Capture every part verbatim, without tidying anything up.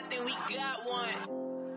think we got one.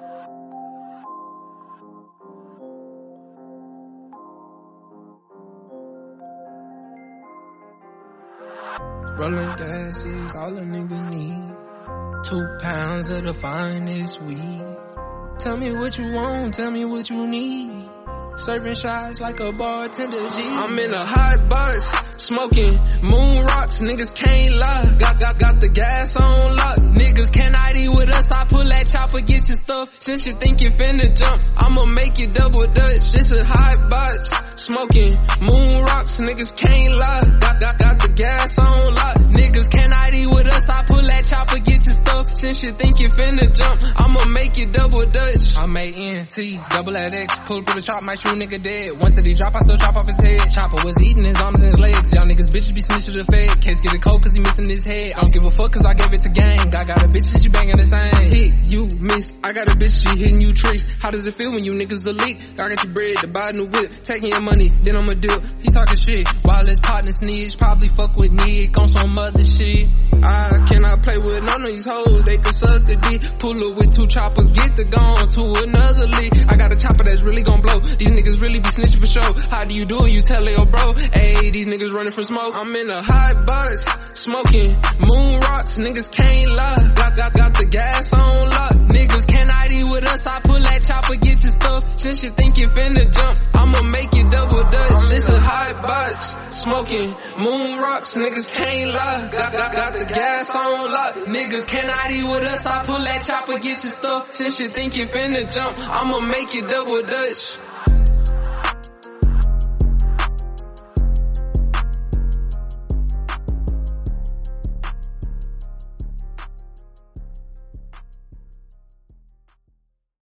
Rolling gas is all a nigga need. Two pounds of the finest weed. Tell me what you want, tell me what you need. Serving shots like a bartender G. I'm in a hot box, smoking moon rocks. Niggas can't lie. Got got got the gas on lock. Niggas cannot eat with us. I pull that chopper, get your stuff. Since you think you finna jump, I'ma make you double dutch. This a hot box, smoking moon rocks. Niggas can't lie. Got got got the gas on lock. Niggas cannot eat with us. I pull that chopper, get your stuff. Since you think you finna jump, I'ma make you double dutch. I'm A N T, double at X. Pull through the chop, might shoot nigga dead. Once that he drop, I still chop off his head. Chopper was eating his arms and his legs. Y'all niggas bitches be snitching to the fed. Case get it cold cause he missing his head. I don't give a fuck cause I gave it to gang. I got a bitch that she banging the same. Hit, you miss. I got a bitch, she hitting you tricks. How does it feel when you niggas the leak? I got your bread to buy a new whip. Taking your money, then I'ma dip. He talking shit while his partner snitch. Probably fuck with Nick on some other shit. I cannot play with none of these hoes. They can suck the dick. Pull up with two choppers, get the gun to another league. I got a chopper that's really gon' blow. These niggas really be snitching for show. How do you do it? You tell your bro. Ayy, these niggas running from smoke. I'm in a hot box, smoking moon rocks. Niggas can't lie. Got got got the gas on lock. Niggas cannot eat with us. I pull that chopper, get your stuff. Since you think you finna jump, I'ma make you double dutch. This a hot box, smoking moon rocks. Niggas can't lie. Got got got the gas on lock. Niggas cannot eat with us. I pull that chopper, get your stuff. Since you think you finna jump, I'ma make you double dutch.